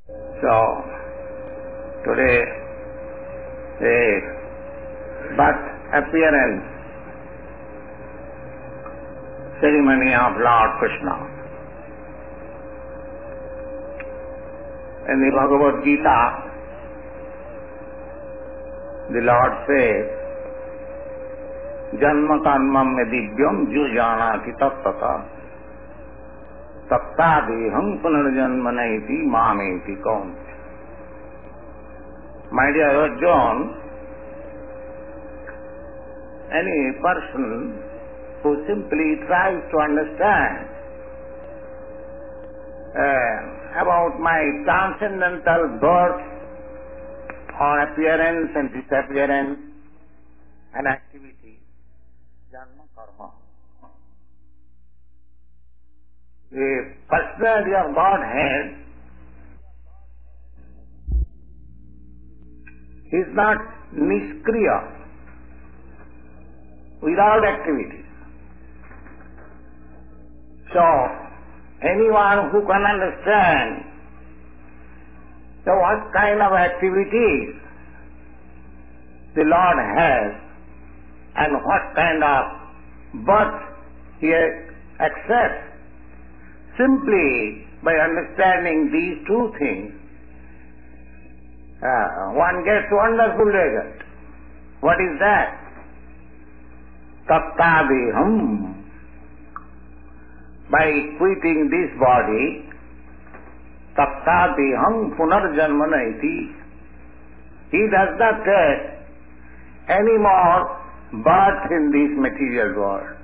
So, today the birth appearance ceremony of Lord Krishna. In the Bhagavad Gita, the Lord says, Janma karmam me divyam jujanati tattata tattadeham punarjanmanaiti mameti kaunte. My dear Arjun, any person who simply tries to understand about my transcendental birth or appearance and disappearance and activity, janma karma. The personality of Godhead is not niskriya, without activity. So, anyone who can understand what kind of activities the Lord has and what kind of birth He accepts, simply by understanding these two things, one gets wonderful result. What is that? Tattadeham. By quitting this body, tattadeham punarjanmana iti, he does not get any more birth in this material world.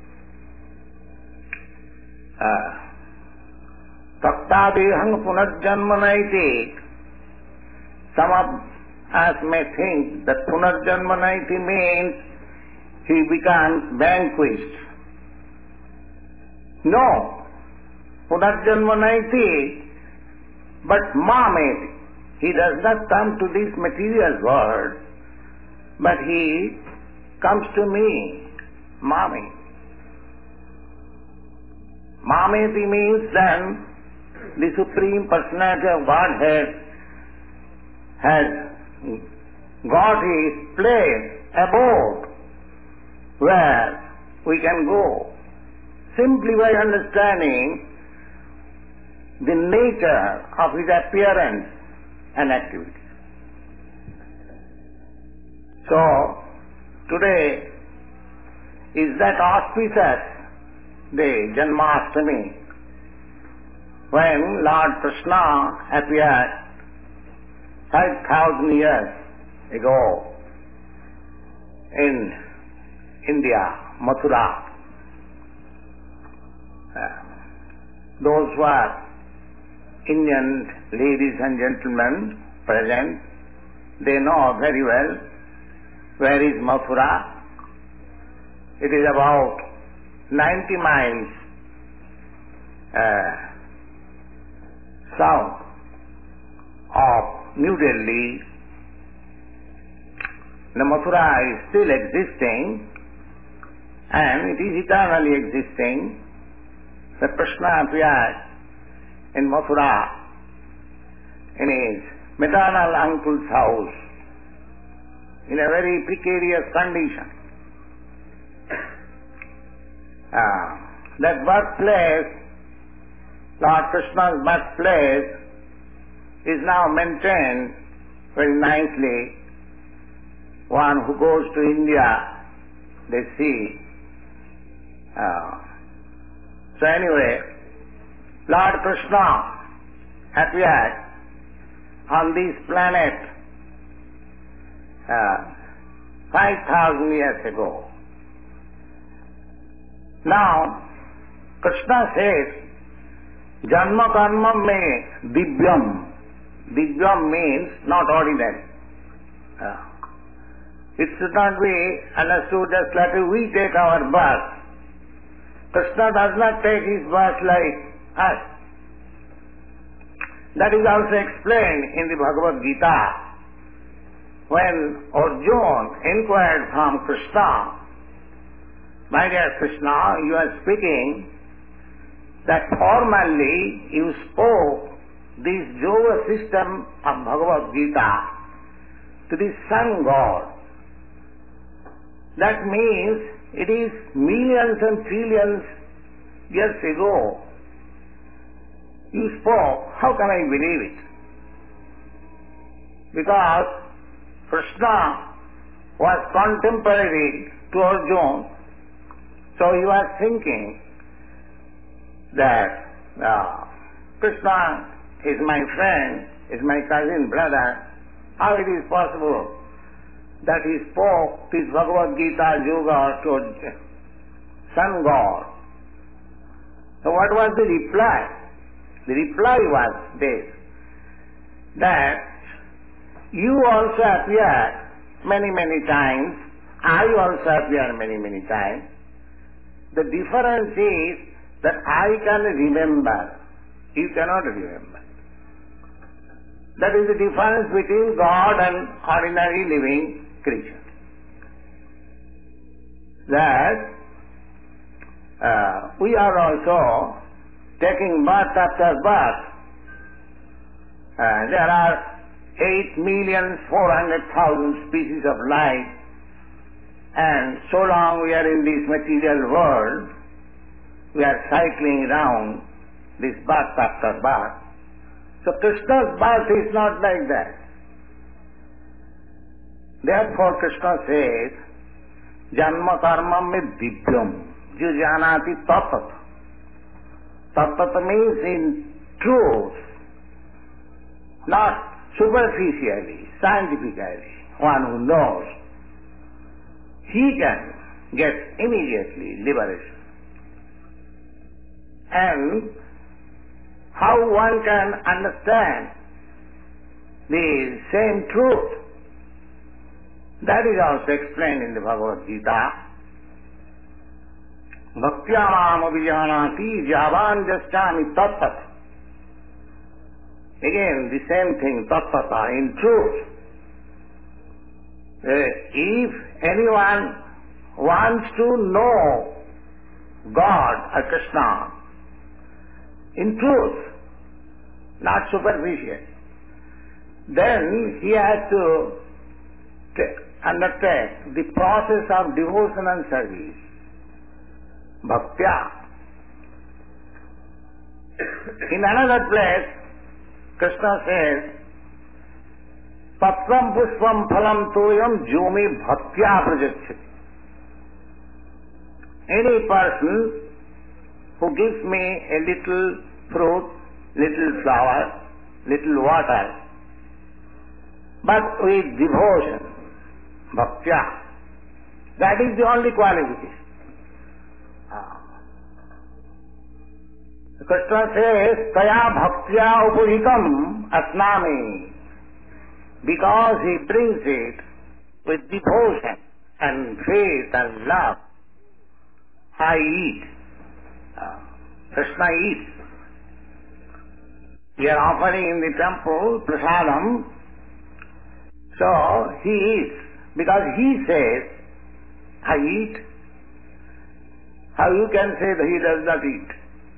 Tattadeham punarjanmana iti. Some of us may think that punarjanmana iti means he becomes vanquished. No, punarjanmanaiti, but mameti. He does not come to this material world, but he comes to me, mami. Mameti means then the Supreme Personality of Godhead has got His place, abode, where we can go. Simply by understanding the nature of His appearance and activity. So, today is that auspicious day, Janmashtami, when Lord Krishna appeared 5,000 years ago in India, Mathura. Those who are Indian ladies and gentlemen present, they know very well where is Mathura. It is about 90 miles south of New Delhi. The Mathura is still existing and it is eternally existing. The Krishna appeared in Mathura in his maternal uncle's house in a very precarious condition. That birthplace, Lord Krishna's birthplace, is now maintained very nicely. One who goes to India, they see. So anyway, Lord Krishna appeared on this planet 5,000 years ago. Now, Krishna says, Janma karma me divyam. Divyam means not ordinary. It should not be understood just like we take our birth. Krishna does not take his birth like us. That is also explained in the Bhagavad Gita. When Arjuna inquired from Krishna, my dear Krishna, you are speaking that formerly you spoke this yoga system of Bhagavad Gita to the sun god. That means it is millions and trillions years ago you spoke. How can I believe it? Because Krishna was contemporary to Arjuna, so he was thinking that Krishna is my friend, is my cousin, brother. How it is possible that he spoke this Bhagavad Gita yoga to sun god? So what was the reply? The reply was this, that you also appear many, many times, I also appear many, many times. The difference is that I can remember, you cannot remember. That is the difference between God and ordinary living creature. That we are also taking birth after birth. There are 8,400,000 species of life, and so long we are in this material world, we are cycling around this birth after birth. So Krishna's birth is not like that. Therefore Krishna says, Janma karma me divyam, jujanati tatat. Tatat means in truth, not superficially, scientifically. One who knows, he can get immediately liberation. And how one can understand the same truth, that is also explained in the Bhagavad Gita. Bhaktyamam abhijanati javan jasyami tattat. Again, the same thing, tattata, in truth. If anyone wants to know God or Krishna in truth, not superficial, then he has to undertake the process of devotion and service. Bhaktya. In another place, Krishna says, Patram pushpam phalam toyam jomi bhaktya prajachyati. Any person who gives me a little fruit, little flower, little water, but with devotion, bhaktya, that is the only qualification. Krishna says, Taya bhaktya upurikam asnami, because he brings it with devotion and faith and love. I eat. Krishna eats. We are offering in the temple prasadam, so he eats, because he says, I eat. How you can say that he does not eat?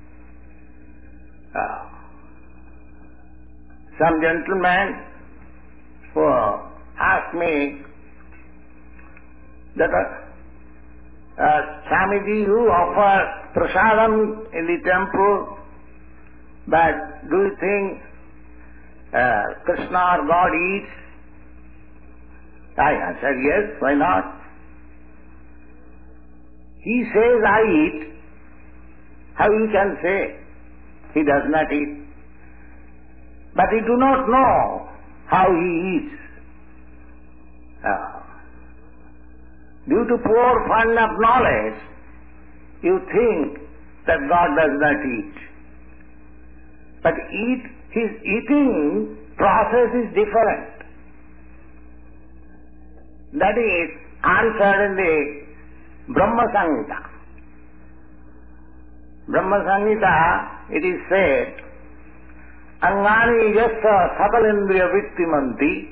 Some gentleman asked me that Swamiji, you offer prasadam in the temple, but do you think Krishna or God eats? I answered, yes, why not? He says, I eat. How you can say he does not eat? But you do not know how he eats. Due to poor fund of knowledge, you think that God does not eat. But his eating process is different. That is answered in the Brahma Samhita. Brahma Samhita, it is said, Angani yassa sakalendriya vittimanti.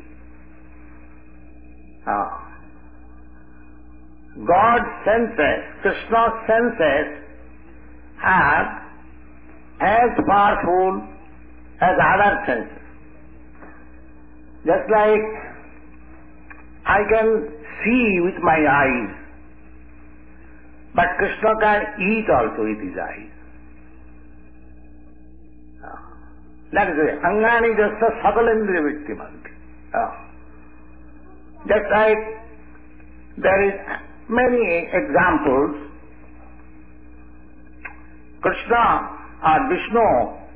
God's senses, Krishna's senses are as powerful as other senses. Just like I can see with my eyes, but Krishna can eat also with his eyes. That is it. Angani jasta sakalendriya vittimanti. Just like there is many examples. Krishna or Vishnu,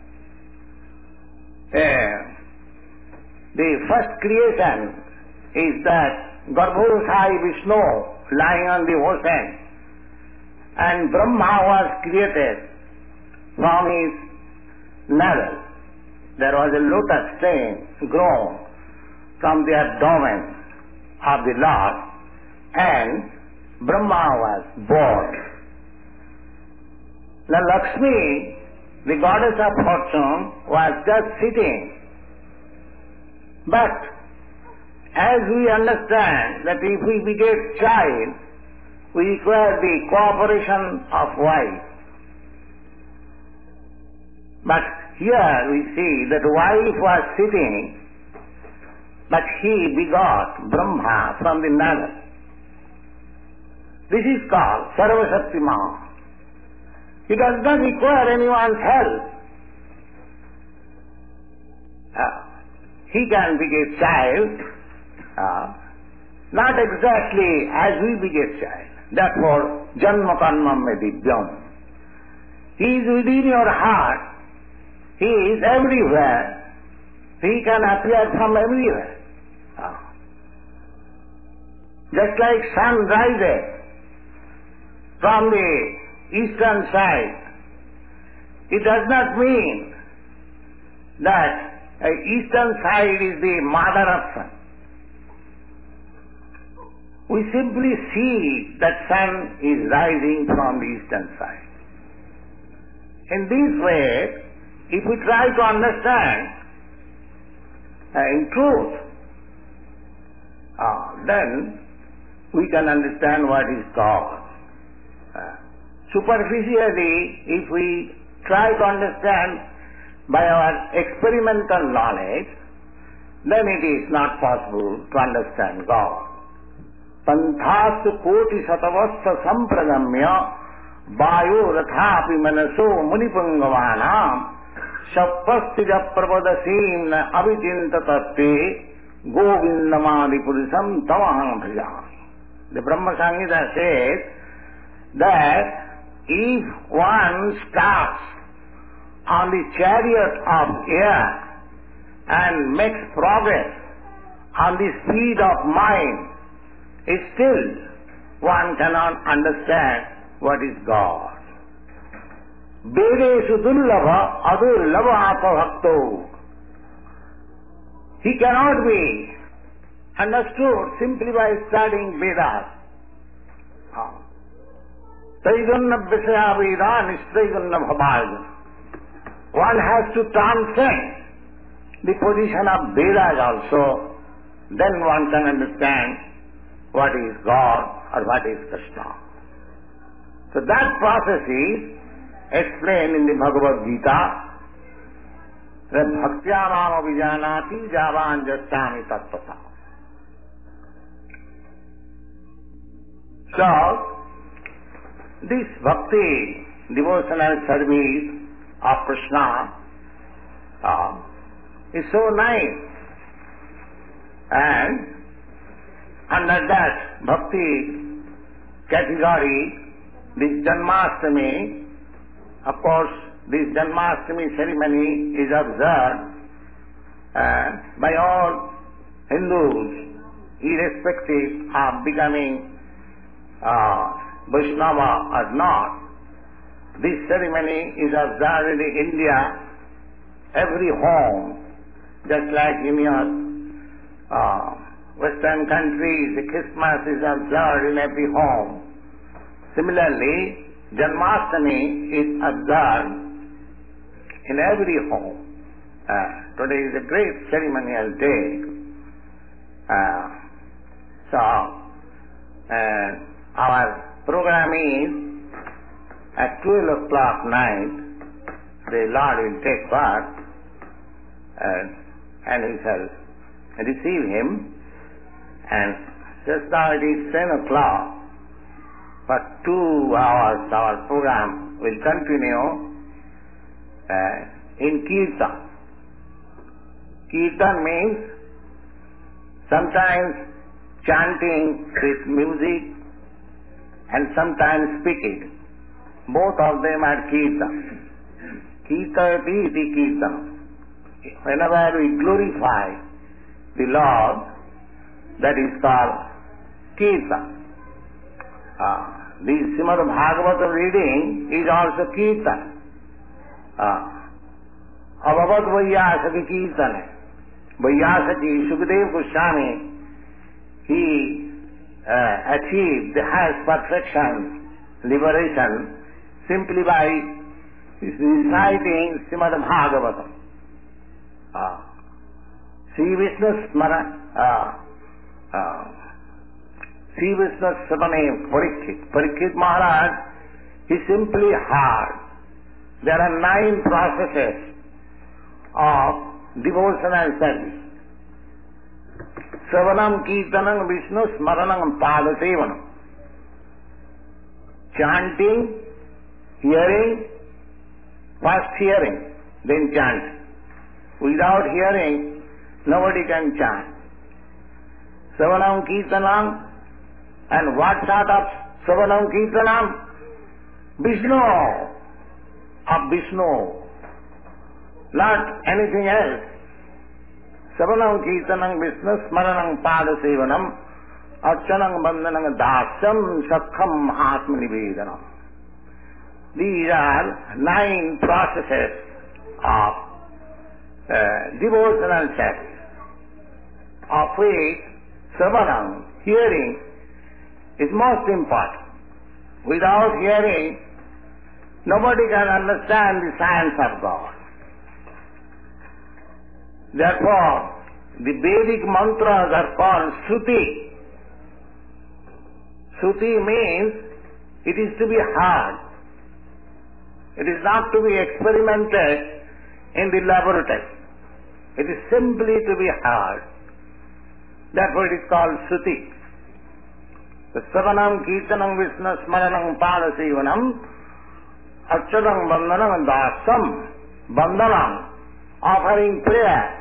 the first creation is that Garbhodasai Vishnu lying on the ocean, and Brahma was created from his navel. There was a lotus stem grown from the abdomen of the Lord, and Brahma was born. Now Lakshmi, the goddess of fortune, was just sitting. But as we understand that if we beget child, we require the cooperation of wife. But here we see that wife was sitting, but he begot Brahma from the navel. This is called Sarva Shaktiman. He does not require anyone's help. He can beget child, not exactly as we beget child. Therefore, Janma Karmam Divyam. He is within your heart. He is everywhere. He can appear from everywhere. Just like sun rises from the eastern side, it does not mean that eastern side is the mother of sun. We simply see that sun is rising from the eastern side. In this way, if we try to understand in truth, then we can understand what is God. Superficially, if we try to understand by our experimental knowledge, then it is not possible to understand God. Panthastu koti satavastha sampradamya vayu rathapi manaso munipangavaanam shappastija pravadasim na avicintatatte govindamadi purusam tamaham bhajami. The Brahma Samhita says that if one starts on the chariot of air and makes progress on the speed of mind, still one cannot understand what is God. Vedeshu dullabha adurlabha apabhakto. He cannot be understood simply by studying Vedas. Traigunna Visaya Veda Nistraigunna Bhavāja. One has to transcend the position of Vedas also, then one can understand what is God or what is Krishna. So that process is explained in the Bhagavad Gita, that bhaktya mama vijanati javan jasami tattvata. So, this bhakti, devotional service of Krishna is so nice, and under that bhakti category, this Janmashtami, of course, this Janmashtami ceremony is observed by all Hindus, irrespective of becoming Vaishnava or not. This ceremony is observed in India, every home, just like in your Western countries, the Christmas is observed in every home. Similarly, Janmashtami is observed in every home. Today is a great ceremonial day. Our program is at 12 o'clock night, the Lord will take birth, and he shall receive him. And just now it is 10 o'clock. For 2 hours our program will continue in Kirtan. Kirtan means sometimes chanting with music and sometimes speaking. Both of them are Kirtan. Kirtayati iti Kirtan. Whenever we glorify the Lord, that is called Kirtan. The Srimad Bhagavatam reading is also Kirtan. Abhavad Vaiyasaki Kirtan. Vaiyasaki, Sukadeva Goswami, he achieved the highest perfection, liberation, simply by reciting Srimad Bhagavatam. Sri Vishnu Smara, Sri Vishnu Sramane Parikshit. Parikshit Maharaj, he simply heard. There are 9 processes of devotional service. Savanam Kirtanam Vishnu Smaranam Padasevanam. Chanting, hearing, first hearing, then chant. Without hearing, nobody can chant. Savanam Kirtanam, and what sort of Savanam Kirtanam? Vishnu, of Vishnu, not anything else. Savanam Kirtanam Vishnu Smaranam Padasevanam Archanam Bandhanam Dasyam Sakham Mahatma Nivedanam. These are 9 processes of devotional service, of which Savanam, hearing, is most important. Without hearing, nobody can understand the science of God. Therefore, the Vedic mantras are called Shruti. Shruti means it is to be heard. It is not to be experimented in the laboratory. It is simply to be heard. Therefore it is called Shruti. The Savanam Kirtanam Vishnu Smaranam Padasevanam Achanam Bandhanam Dasam Bandhanam, offering prayer.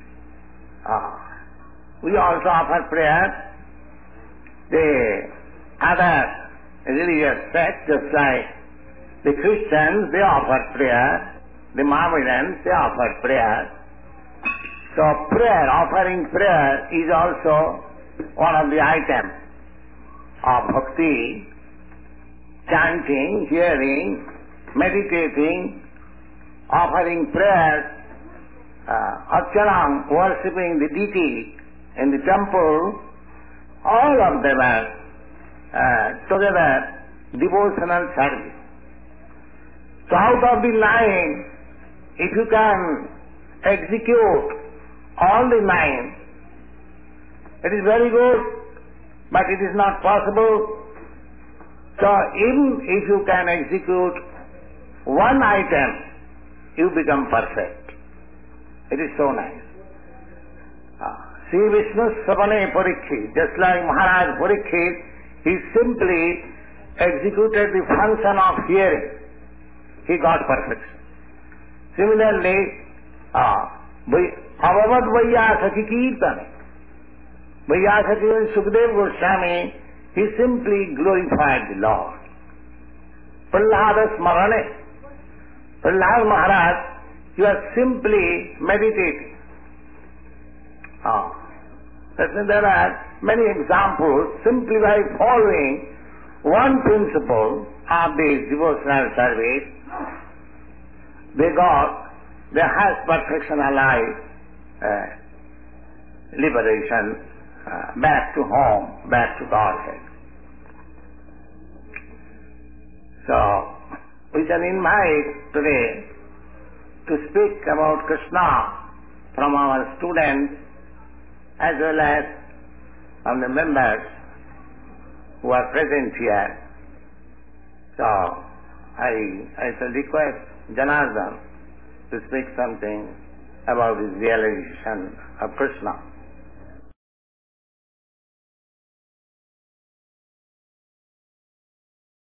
We also offer prayer. The other religious sects, just like the Christians, they offer prayer. The Mohammedans, they offer prayer. So prayer, offering prayer is also one of the items of bhakti. Chanting, hearing, meditating, offering prayer, archanam, worshipping the deity in the temple, all of them are together devotional service. So out of the 9, if you can execute all the 9, it is very good, but it is not possible. So even if you can execute one item, you become perfect. It is so nice. Sri Vishnu Sravane Parikshit, just like Maharaj Parikshit, he simply executed the function of hearing. He got perfection. Similarly, Abhavad Vaiyasaki Kirtana. Vaiyasaki and Sukadeva Goswami, he simply glorified the Lord. Prahlada Smarane. Prahlad Maharaj, he was simply meditating. There are many examples simply by following one principle of this devotional service. They got the highest perfection alive, liberation, back to home, back to Godhead. So, we shall invite today to speak about Krishna from our students as well as from the members who are present here. So, I shall request Janardhan to speak something about his realization of Krishna.